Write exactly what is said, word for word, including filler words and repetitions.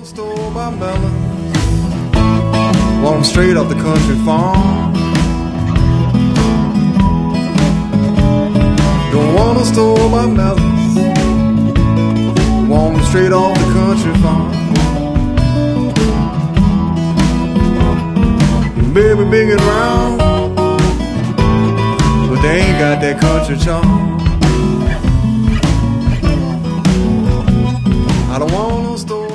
store my melons, want 'em straight off the country farm. Don't wanna store my melons, want 'em straight off the country farm. Baby, big and round, but they ain't got that country charm. I don't want no store